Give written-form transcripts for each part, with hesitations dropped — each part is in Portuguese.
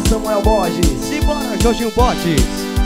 Samuel Borges. Simbora, Jorginho Borges.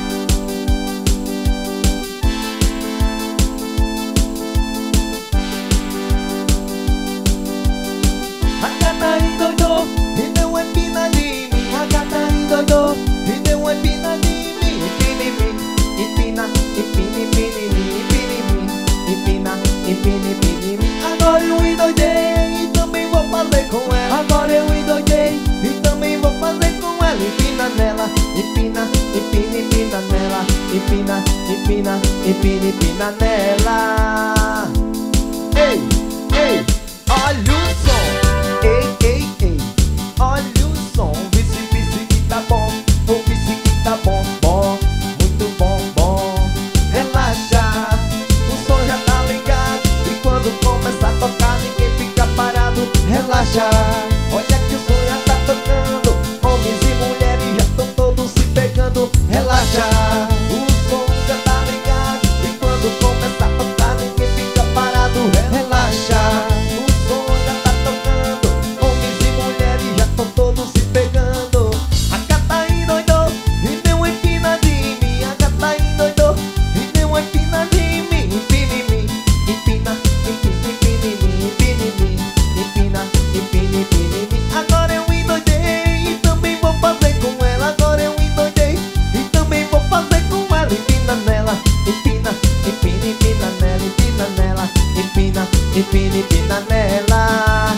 A gata endoidou e deu uma empina de mim. A gata endoidou e deu uma empina de mim. Empina em mim, empina, empina, empina em mim, empina em mim, empina, empina, empina em mim. Agora eu endoidei e também vou fazer com ela. Agora eu endoidei e também vou fazer com ela. Empina nela, empina, empina, empina nela. Empina, empina, empina, empina nela. Ei, ei, olha o som. Ei, ei, ei, olha o som. Vice, vice que tá bom. O vice que tá bom, bom. Muito bom, bom. Relaxa, o som já tá ligado. E quando começa a tocar, ninguém fica parado. Relaxa, olha que o som já tá tocando. Homens e mulheres já estão todos se pegando. Relaxa, o som já tá ligado. E quando começa a tocar, ninguém fica parado. Relaxa, o som já tá tocando. Homens e mulheres já estão todos se pegando. A gata endoidou e deu uma empina de mim. A gata endoidou e deu uma empina de mim. Empina em mim, empina, empina, empina em mim, empina em mim, empina, empina, empina em mim. Agora eu endoidei e também vou fazer com ela. Agora eu endoidei e também vou fazer com ela. Empina nela, empina, empina, empina nela, empina nela, empina, empina, empina nela.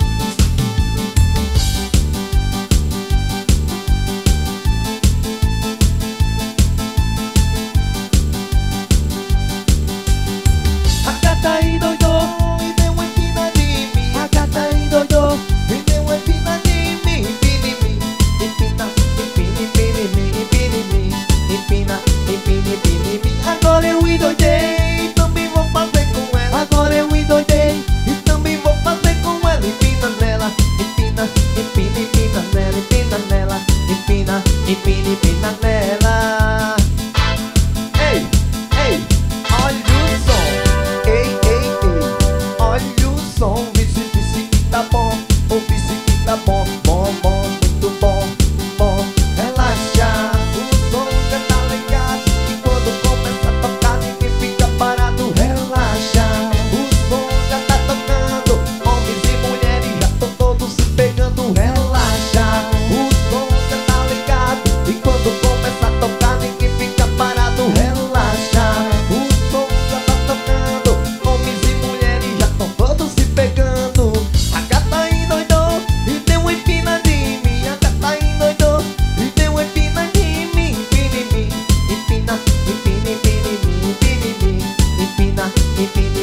A gata endoidou e deu uma empina de mim. A gata endoidou e deu uma empina de mim. Empina em mim, empina, empina, empina em mim, empina em mim, empina, empina, empina em mim. Agora eu endoidei e também vou fazer com ela. Agora eu endoidei e também vou fazer com ela. Empina nela, empina, empina, empina nela, empina nela, empina, empina, empina nela. Ei, ei, olha o som. Ei, ei, ei, olha o som. Vice, vice que tá bom. O vice que tá bom, bom, bom, muito bom, bom. Relaxa, o som já tá ligado. E quando começa a tocar, ninguém fica parado. Relaxa, o som já tá tocando. Homens e mulheres já estão todos se pegando. Relaxa, o som já tá ligado. E quando começa a tocar, ninguém fica parado. Relaxa, o som já tá tocando. Homens e mulheres já estão todos se pegando. A gata endoidou e deu uma empina de mim. A gata endoidou e deu uma empina de mim. Empina em mim, empina, empina, empina em mim, empina em mim, empina, empina.